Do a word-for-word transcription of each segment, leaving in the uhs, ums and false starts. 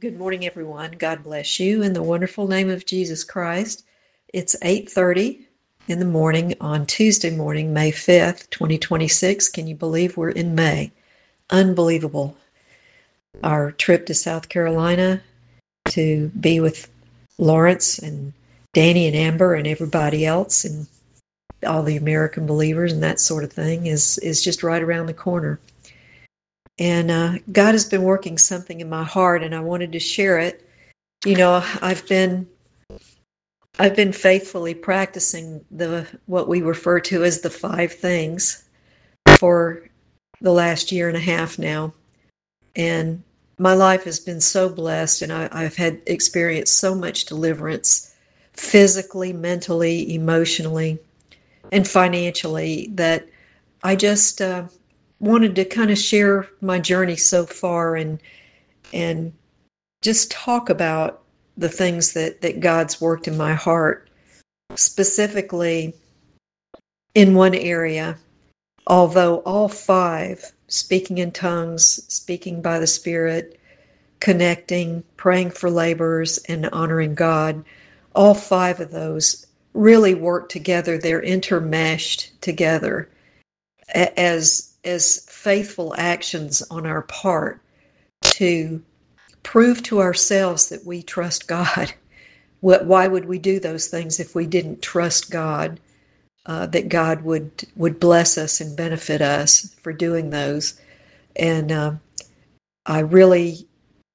Good morning, everyone. God bless you in the wonderful name of Jesus Christ. It's eight thirty in the morning on Tuesday morning, May fifth, twenty twenty-six. Can you believe we're in May? Unbelievable. Our trip to South Carolina to be with Lawrence and Danny and Amber and everybody else and all the American believers and that sort of thing is, is just right around the corner. And uh, God has been working something in my heart, and I wanted to share it. You know, I've been I've been faithfully practicing the what we refer to as the five things for the last year and a half now, and my life has been so blessed, and I, I've had experienced so much deliverance, physically, mentally, emotionally, and financially, that I just uh, wanted to kind of share my journey so far and and just talk about the things that, that God's worked in my heart, specifically in one area, although all five, speaking in tongues, speaking by the Spirit, connecting, praying for laborers, and honoring God, all five of those really work together. They're intermeshed together as, as faithful actions on our part to prove to ourselves that we trust God. What, why would we do those things if we didn't trust God, uh, that God would would bless us and benefit us for doing those? And uh, I really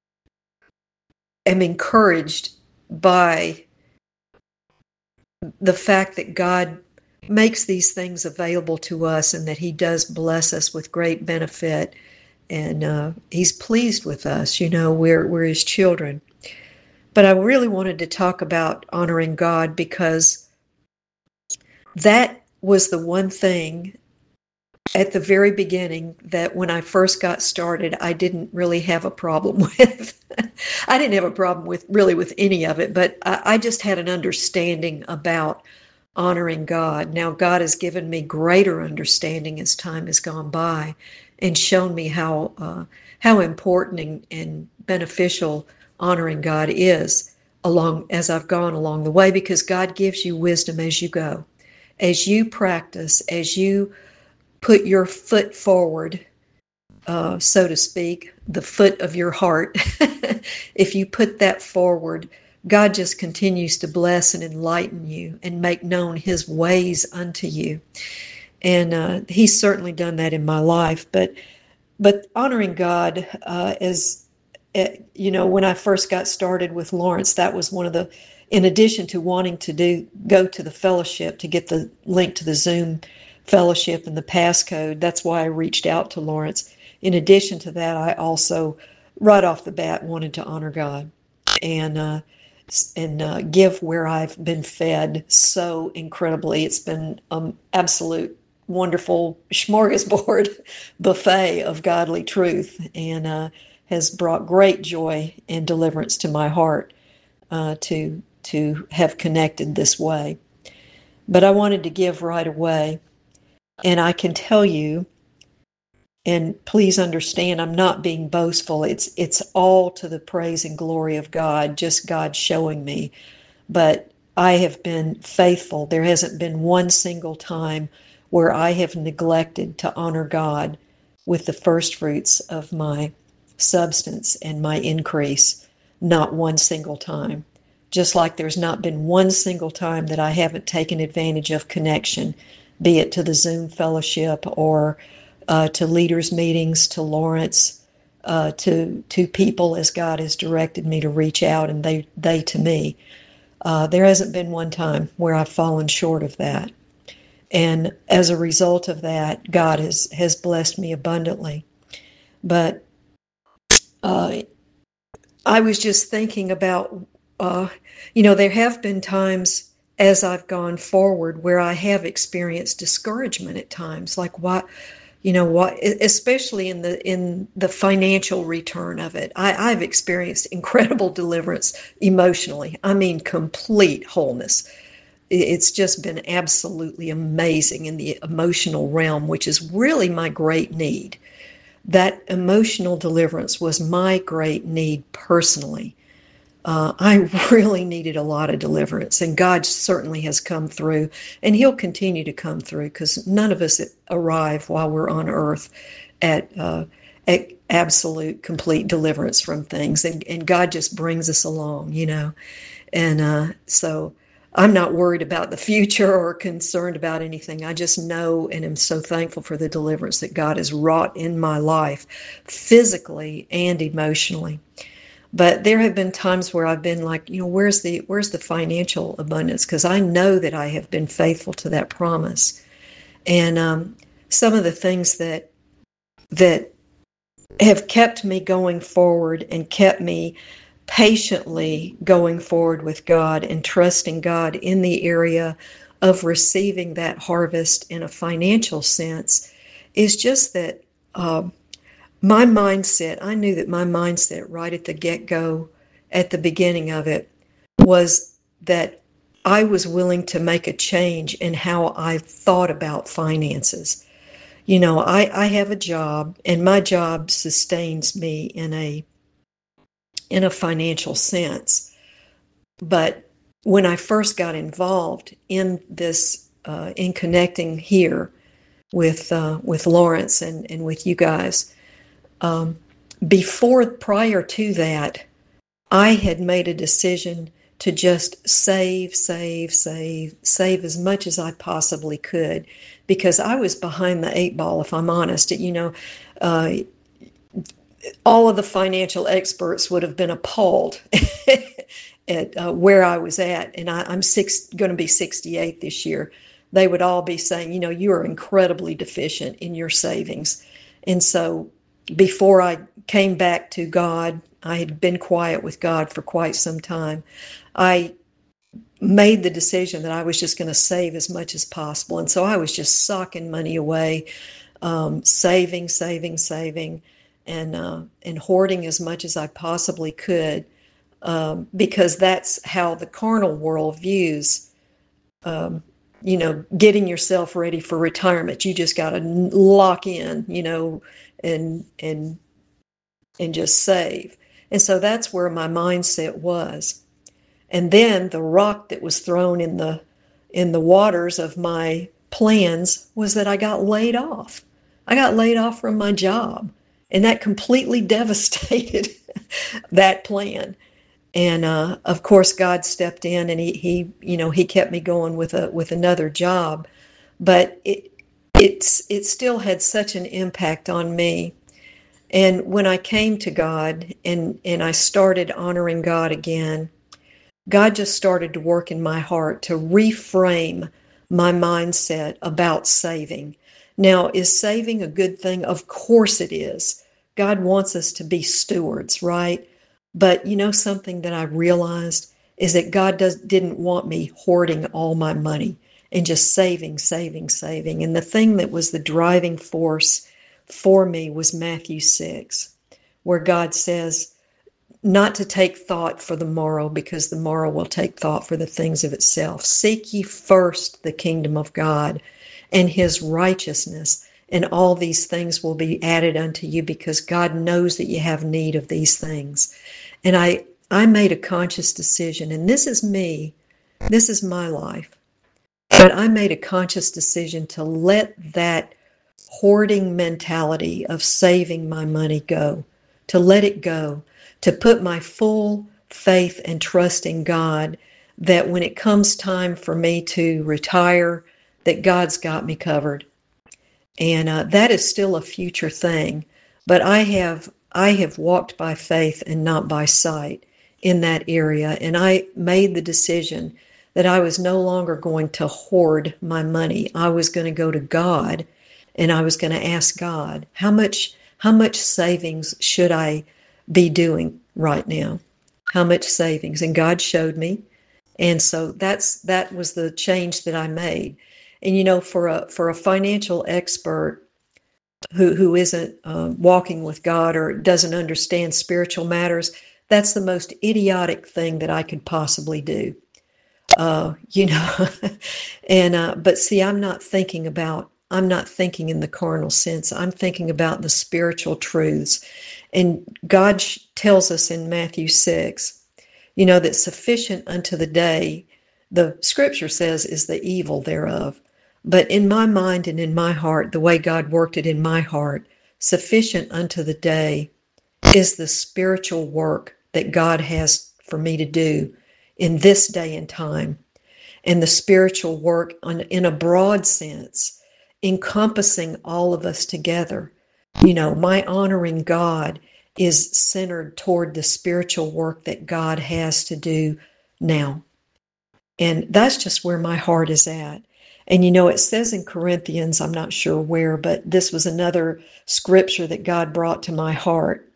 am encouraged by the fact that God makes these things available to us and that He does bless us with great benefit. And uh, He's pleased with us. You know, we're, we're His children. But I really wanted to talk about honoring God because that was the one thing at the very beginning that when I first got started, I didn't really have a problem with. I didn't have a problem with really with any of it, but I, I just had an understanding about honoring God. Now, God has given me greater understanding as time has gone by and shown me how uh, how important and, and beneficial honoring God is along as I've gone along the way, because God gives you wisdom as you go. As you practice, as you put your foot forward, uh, so to speak, the foot of your heart, if you put that forward, God just continues to bless and enlighten you and make known His ways unto you. And uh, He's certainly done that in my life. But but honoring God, uh, as uh, you know, when I first got started with Lawrence, that was one of the, in addition to wanting to do go to the fellowship to get the link to the Zoom fellowship and the passcode. That's why I reached out to Lawrence. In addition to that, I also, right off the bat, wanted to honor God and uh, and uh, give where I've been fed so incredibly. It's been an absolute wonderful smorgasbord buffet of godly truth, and uh, has brought great joy and deliverance to my heart uh, to to have connected this way. But I wanted to give right away, and I can tell you, and please understand, I'm not being boastful. It's it's all to the praise and glory of God, just God showing me. But I have been faithful. There hasn't been one single time where I have neglected to honor God with the first fruits of my substance and my increase. Not one single time. Just like there's not been one single time that I haven't taken advantage of connection, be it to the Zoom fellowship or uh, to leaders' meetings, to Lawrence, uh, to to people as God has directed me to reach out, and they they to me. Uh, there hasn't been one time where I've fallen short of that. And as a result of that, God has, has blessed me abundantly. But uh, I was just thinking about, uh, you know, there have been times as I've gone forward where I have experienced discouragement at times, like what, you know, what, especially in the in the financial return of it. I, I've experienced incredible deliverance emotionally. I mean, complete wholeness. It's just been absolutely amazing in the emotional realm, which is really my great need. that emotional deliverance was my great need personally. Uh, I really needed a lot of deliverance, and God certainly has come through, and He'll continue to come through, because none of us arrive while we're on earth at, uh, at absolute, complete deliverance from things, and, and God just brings us along, you know. And uh, so I'm not worried about the future or concerned about anything. I just know and am so thankful for the deliverance that God has wrought in my life, physically and emotionally. But there have been times where I've been like, you know, where's the where's the financial abundance? Because I know that I have been faithful to that promise. And um, some of the things that that have kept me going forward and kept me patiently going forward with God and trusting God in the area of receiving that harvest in a financial sense is just that uh, my mindset, I knew that my mindset right at the get-go, at the beginning of it, was that I was willing to make a change in how I thought about finances. You know, I, I have a job, and my job sustains me in a in a financial sense. But when I first got involved in this, uh, in connecting here with uh, with Lawrence and, and with you guys, um, before prior to that, I had made a decision to just save, save, save, save as much as I possibly could, because I was behind the eight ball, if I'm honest. You know, uh, all of the financial experts would have been appalled at uh, where I was at. And I, I'm six, going to be sixty-eight this year. They would all be saying, you know, you are incredibly deficient in your savings. And so before I came back to God, I had been quiet with God for quite some time. I made the decision that I was just going to save as much as possible. And so I was just socking money away, um, saving, saving, saving, and uh, and hoarding as much as I possibly could, um, because that's how the carnal world views, um, you know, getting yourself ready for retirement. You just got to lock in, you know, and and and just save. And so that's where my mindset was. And then the rock that was thrown in the in the waters of my plans was that I got laid off. I got laid off from my job, and that completely devastated that plan. And uh, of course, God stepped in, and he, he, you know, he kept me going with a with another job. But it it's it still had such an impact on me. And when I came to God and and I started honoring God again, God just started to work in my heart to reframe my mindset about saving. Now, is saving a good thing? Of course it is. God wants us to be stewards, right? But you know, something that I realized is that God does, didn't want me hoarding all my money and just saving, saving, saving. And the thing that was the driving force for me was Matthew six, where God says, not to take thought for the morrow, because the morrow will take thought for the things of itself. Seek ye first the kingdom of God and his righteousness, and all these things will be added unto you, because God knows that you have need of these things. And I, I made a conscious decision, and this is me, this is my life, but I made a conscious decision to let that hoarding mentality of saving my money go, to let it go, to put my full faith and trust in God, that when it comes time for me to retire, that God's got me covered. And uh, that is still a future thing. But I have I have walked by faith and not by sight in that area. And I made the decision that I was no longer going to hoard my money. I was going to go to God, and I was going to ask God, how much how much savings should I be doing right now? How much savings? And God showed me. And so that's that was the change that I made. And you know, for a for a financial expert who who isn't uh, walking with God or doesn't understand spiritual matters, that's the most idiotic thing that I could possibly do. Uh, you know, and uh, but see, I'm not thinking about I'm not thinking in the carnal sense. I'm thinking about the spiritual truths. And God tells us in Matthew six, you know, that sufficient unto the day, the scripture says, is the evil thereof. But in my mind and in my heart, the way God worked it in my heart, sufficient unto the day is the spiritual work that God has for me to do in this day and time. And the spiritual work on, in a broad sense, encompassing all of us together. You know, my honoring God is centered toward the spiritual work that God has to do now. And that's just where my heart is at. And you know, it says in Corinthians, I'm not sure where, but this was another scripture that God brought to my heart,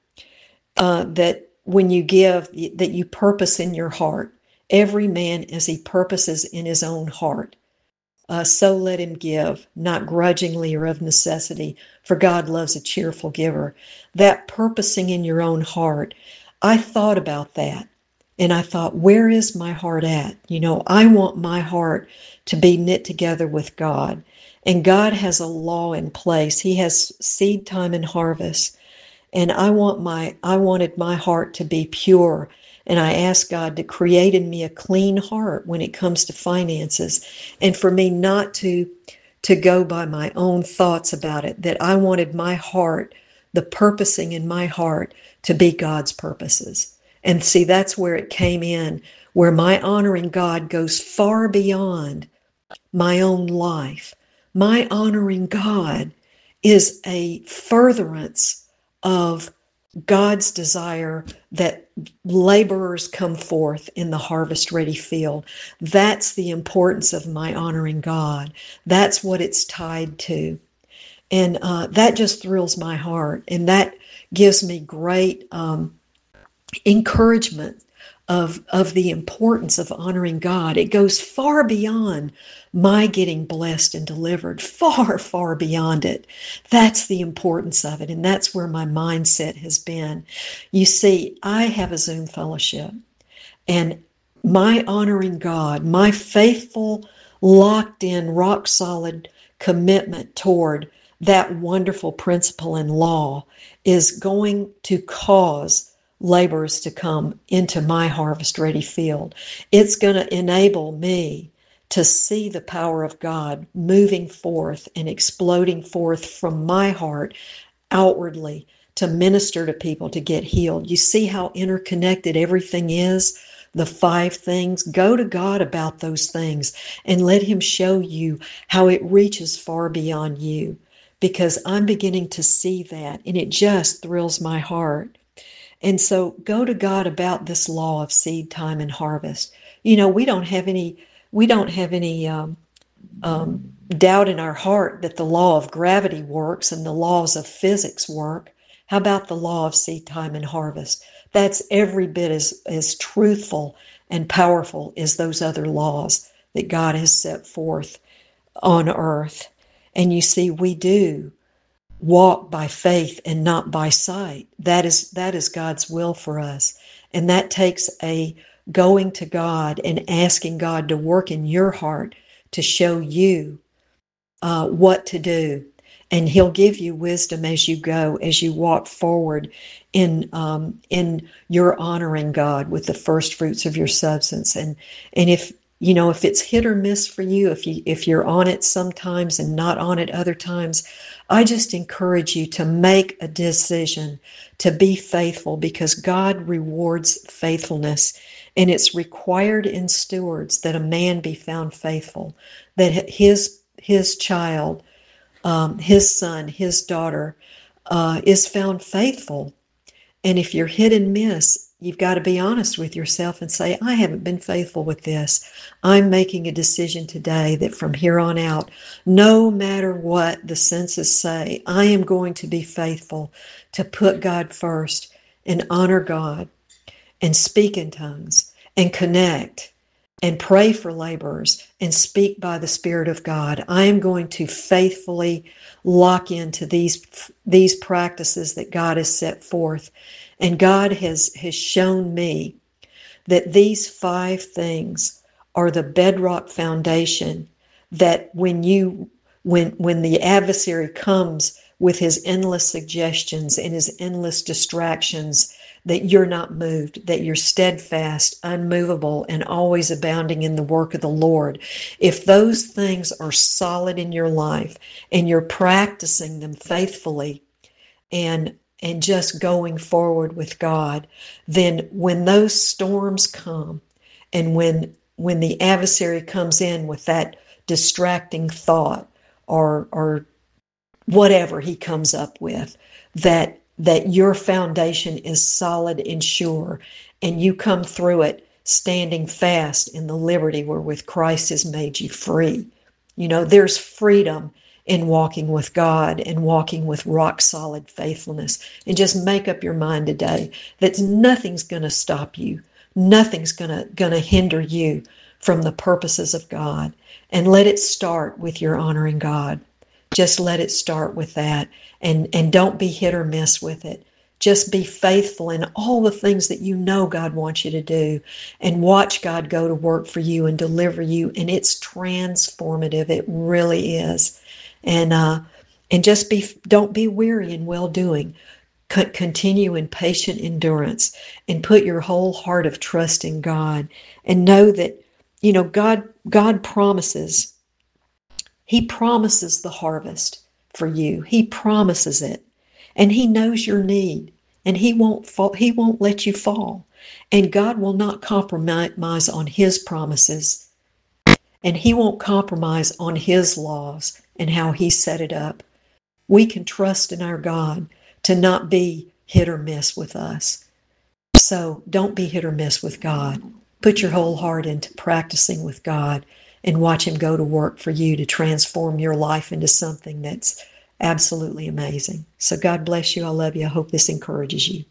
uh, that when you give, that you purpose in your heart, every man as he purposes in his own heart. Uh, so let him give, not grudgingly or of necessity, for God loves a cheerful giver. That purposing in your own heart, I thought about that. And I thought, where is my heart at? You know, I want my heart to be knit together with God. And God has a law in place. He has seed time and harvest. And I want my, I wanted my heart to be pure. And I asked God to create in me a clean heart when it comes to finances, and for me not to, to go by my own thoughts about it, that I wanted my heart, the purposing in my heart, to be God's purposes. And see, that's where it came in, where my honoring God goes far beyond my own life. My honoring God is a furtherance of God's desire that laborers come forth in the harvest ready field. That's the importance of my honoring God. That's what it's tied to. And uh, that just thrills my heart. And that gives me great um, encouragement of, of the importance of honoring God. It goes far beyond my getting blessed and delivered, far, far beyond it. That's the importance of it, and that's where my mindset has been. You see, I have a Zoom fellowship, and my honoring God, my faithful, locked in, rock solid commitment toward that wonderful principle and law is going to cause laborers to come into my harvest ready field. It's going to enable me to see the power of God moving forth and exploding forth from my heart outwardly to minister to people to get healed. You see how interconnected everything is? The five things. Go to God about those things and let him show you how it reaches far beyond you, because I'm beginning to see that, and it just thrills my heart. And so go to God about this law of seed time and harvest. You know, we don't have any, we don't have any um, um, doubt in our heart that the law of gravity works and the laws of physics work. How about the law of seed time and harvest? That's every bit as, as truthful and powerful as those other laws that God has set forth on earth. And you see, we do walk by faith and not by sight. That is that is God's will for us. And that takes a going to God and asking God to work in your heart to show you uh, what to do. And he'll give you wisdom as you go, as you walk forward in um, in your honoring God with the first fruits of your substance. And and if you know if it's hit or miss for you, if you if you're on it sometimes and not on it other times, I just encourage you to make a decision to be faithful, because God rewards faithfulness, and it's required in stewards that a man be found faithful, that his his child, um, his son, his daughter, uh, is found faithful. And if you're hit and miss, you've got to be honest with yourself and say, I haven't been faithful with this. I'm making a decision today that from here on out, no matter what the census say, I am going to be faithful to put God first and honor God and speak in tongues and connect and pray for laborers and speak by the Spirit of God. I am going to faithfully lock into these these practices that God has set forth. And God has, has shown me that these five things are the bedrock foundation that when you when when the adversary comes with his endless suggestions and his endless distractions, that you're not moved, that you're steadfast, unmovable, and always abounding in the work of the Lord. If those things are solid in your life and you're practicing them faithfully and and just going forward with God, then when those storms come and when when the adversary comes in with that distracting thought or or whatever he comes up with, that that your foundation is solid and sure, and you come through it standing fast in the liberty wherewith Christ has made you free. You know, there's freedom in walking with God and walking with rock solid faithfulness. And just make up your mind today that nothing's going to stop you. Nothing's going to going to hinder you from the purposes of God. And let it start with your honoring God. Just let it start with that, and, and don't be hit or miss with it. Just be faithful in all the things that you know God wants you to do, and watch God go to work for you and deliver you, and it's transformative. It really is. And uh, and just be don't be weary in well-doing. C- continue in patient endurance, and put your whole heart of trust in God, and know that, you know, God God promises. He promises the harvest for you. He promises it. And he knows your need. And he won't fall, he won't let you fall. And God will not compromise on his promises. And he won't compromise on his laws and how he set it up. We can trust in our God to not be hit or miss with us. So don't be hit or miss with God. Put your whole heart into practicing with God and watch him go to work for you to transform your life into something that's absolutely amazing. So God bless you. I love you. I hope this encourages you.